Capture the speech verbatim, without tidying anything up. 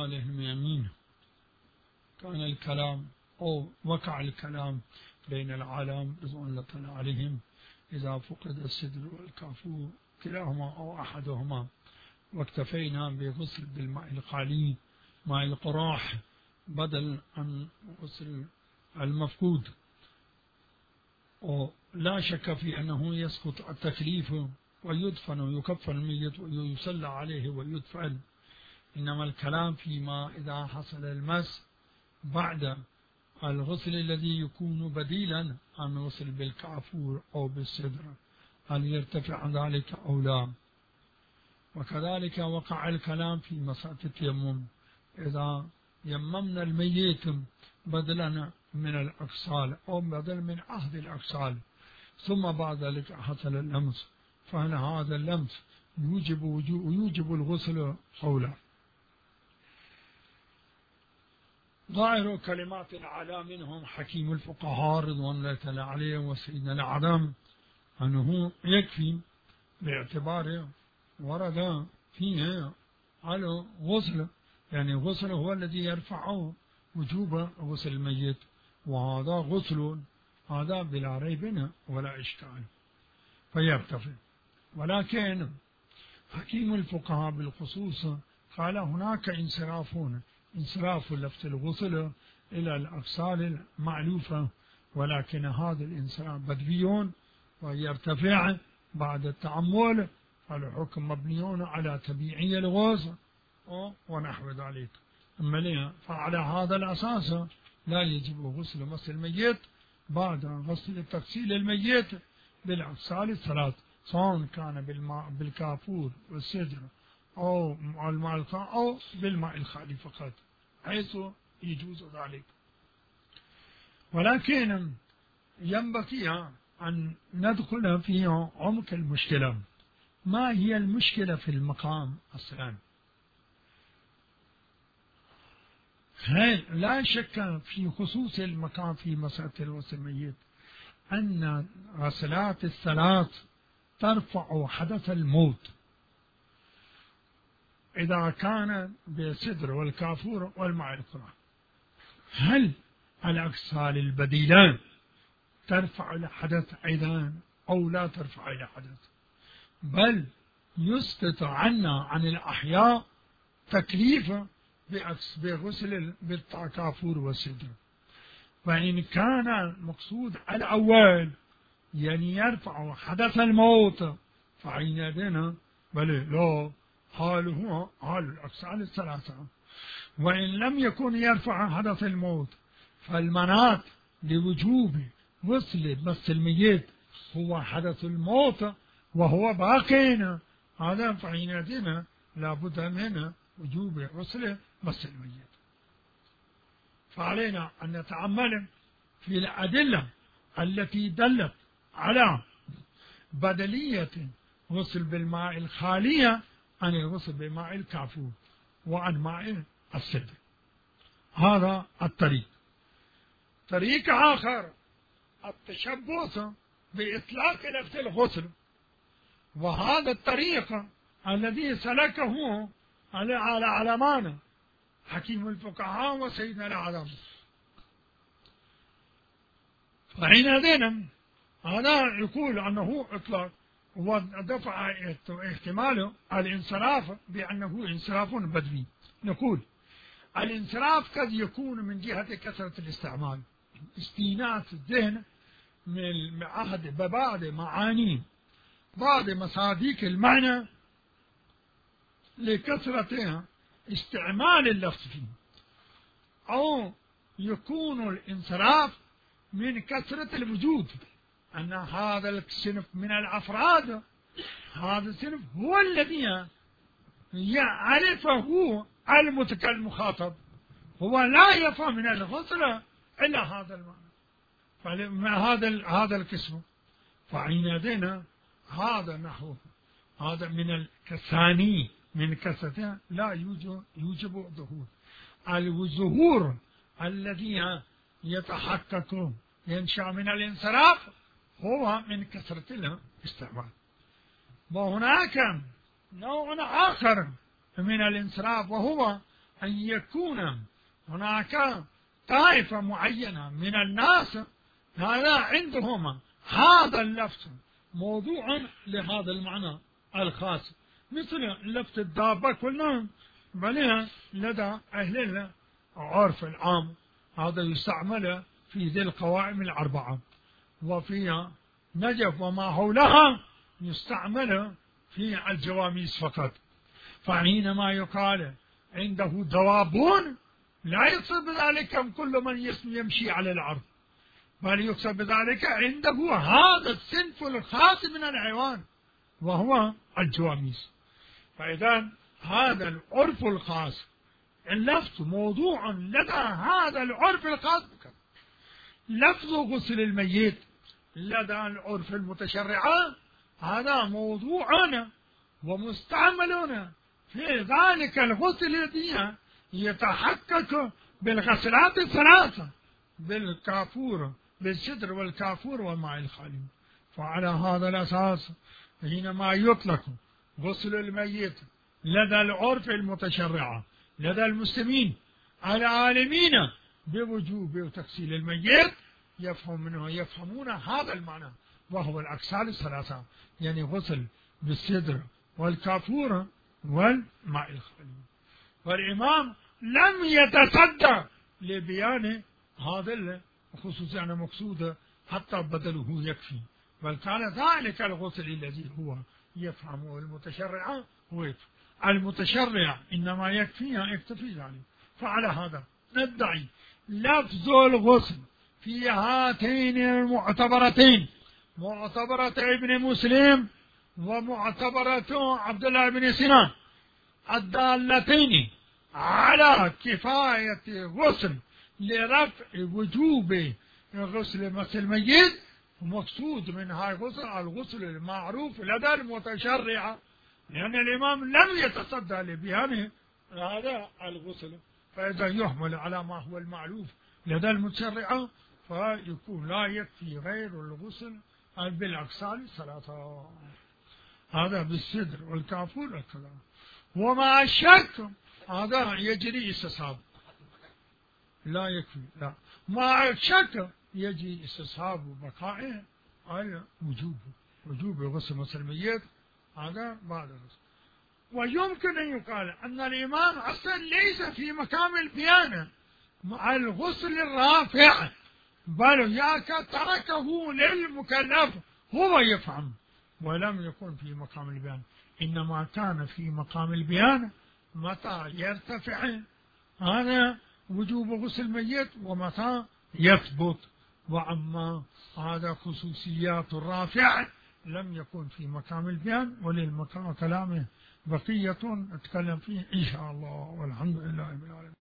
أعمالهم يمين. كان الكلام أو وقع الكلام بين العالم رضوان الله تعالى عليهم إذا فقد السدر والكافور كلاهما أو أحدهما، واكتفينا بغسل بالماء الخالي ماء القراح بدل عن غسل المفقود. ولا شك في أنه يسقط التكليف ويدفن ويكفن الميت ويصلى عليه ويدفن، إنما الكلام فيما إذا حصل المس بعد الغسل الذي يكون بديلا عن غسل بالكافور أو بالسدر، هل يرتفع عن ذلك أو لا. وكذلك وقع الكلام في مسألة التيمم، إذا يممنا الميت بدلا من الأغسال أو بدلا من عهد الأغسال ثم بعد ذلك حصل اللمس، فهل هذا اللمس يوجب ويوجب الغسل أو لا؟ ظاهر كلمات الأعلى منهم حكيم الفقهاء رضوان الله تعالى عليهم وسيدنا الأعظم أنه يكفي باعتباره ورد فيه على غسل، يعني غسل هو الذي يرفع وجوب غسل الميت، وهذا غسل هذا بلا ريب ولا إشكال فيرتفع. ولكن حكيم الفقهاء بالخصوص قال هناك انصرافون، انصراف لفظ الغسل إلى الأغسال المعلوفة، ولكن هذا الانصراف بدوي ويرتفع بعد التأمل، الحكم مبني على تبيعية الغسل ونحو ذلك. أما فعلى هذا الأساس لا يجب غسل مس الميت بعد غسل تغسيل الميت بالأغسال الثلاث، سواء كان بالماء بالكافور والسدر أو الماء الخالي أو بالماء الخالي فقط، حيث يجوز ذلك. ولكن ينبغي أن ندخل في عمق المشكلة. ما هي المشكلة في المقام أصلا؟ لا شك في خصوص المقام في مسألة الغسل الميت أن غسلات الثلاث ترفع حدث الموت إذا كان بالسدر والكافور والماء القراح. هل الأغسال البديلة ترفع الحدث أيضا أو لا ترفع الحدث؟ بل يسقط عنا عن الأحياء تكليف بغسل بالكافور والسدر. فإن كان المقصود الأول يعني يرفع حدث الموت فعيننا بل لا، حاله حال الأغسال الثلاثة. وإن لم يكن يرفع حدث الموت فالمناط لوجوب غسل مس الميت هو حدث الموت وهو باقين، هذا فعيننا لابد من وجوب غسل مس الميت. فعلينا أن نتأمل في الأدلة التي دلت على بدلية غسل بالماء الخالية عن الغسل بالماء الكافور وعن ماء السدر. هذا الطريق. طريق آخر التشبث بإطلاق لفظ الغسل، وهذا الطريق الذي سلكه على علمان حكيم الفقهاء وسيدنا الأعظم. فحينئذ هذا يقول أنه إطلاق ودفع احتمال الانصراف بأنه انصراف بدوي. نقول الانصراف قد يكون من جهة كثرة الاستعمال، استيناس الذهن من عهد ببعض معاني بعض مصادق المعنى لكثرة استعمال اللفظ فيه، أو يكون الانصراف من كثرة الوجود، أن هذا الصنف من الأفراد هذا الصنف هو الذي يعرفه المتكلم المخاطب، هو لا يفهم من الغسل إلا هذا المعنى هذا هذا القسم. فعندنا هذا نحو هذا من الثاني من كثرته لا يوجب يوجب الظهور. الظهور الذي يتحقق ينشأ من الانصراف هو من كثرة الاستعمال. وهناك نوع آخر من الانصراف وهو أن يكون هناك طائفة معينة من الناس هذا عندهم هذا اللفظ موضوع لهذا المعنى الخاص، مثل لفظ الدابة كلنا بل لدى أهل العرف العام هذا يستعمل في ذي القوائم الأربعة، وفي نجف وما حولها يستعمل في الجواميس فقط. فحينما يقال عنده دوابون لا يقصد بذلك كل من يمشي على الأرض، بل يقصد بذلك عنده هذا الصنف الخاص من الحيوان وهو الجواميس. فإذا هذا العرف الخاص اللفظ موضوع لدى هذا العرف الخاص. لفظ غسل الميت لدى العرف المتشرعة هذا موضوع ومستعمل في ذلك الغسل الذي يتحقق بالغسلات الثلاثة، بالكافور بالسدر والكافور والماء الخالي. فعلى هذا الأساس حينما يطلق غسل الميت لدى العرف المتشرعة لدى المسلمين العالمين بوجوب تغسيل الميت يفهم منه يفهمون هذا المعنى، وهو الأغسال الثلاثة، يعني غسل بالسدر والكافور والماء الخالي. والإمام لم يتصدى لبيان هذا الخصوص أنا مقصود حتى بدله يكفي، بل كان ذلك الغسل الذي هو يفهمه المتشرع هو يفهم. المتشرع إنما يكفي يكتفي ذلك. فعلى هذا ندعي لفظ الغسل في هاتين المعتبرتين، معتبرة ابن مسلم ومعتبرة عبد الله بن سنان، الدالتين على كفاية غسل لرفع وجوب غسل مس الميت، مقصود من هاي غسل الغسل المعروف لدى المتشرع، لأن الإمام لم يتصدى لبيان هذا الغسل. فإذا يحمل على ما هو المعروف لدى المتشرع فيكون لا يكفي غير الغسل بالأغسال الثلاثة، هذا بالسدر والكافور والكذا. ومع الشك هذا يجري استصحاب، لا يكفي، لا مع الشك يجري استصحاب بقائه على وجوب وجوب غسل مس الميت هذا بعد الغسل. ويمكن أن يقال أن الإمام أصلا ليس في مقام البيان مع الغسل الرافع، بل ياك تركه للمكلف هو يفهم، ولم يكن في مقام البيان، إنما كان في مقام البيان متى يرتفع هذا وجوب غسل الميت ومتى يثبت. وأما هذا خصوصيات الرافع لم يكن في مقام البيان، وللمقام كلامه بقية نتكلم فيه إن شاء الله، والحمد لله رب العالمين.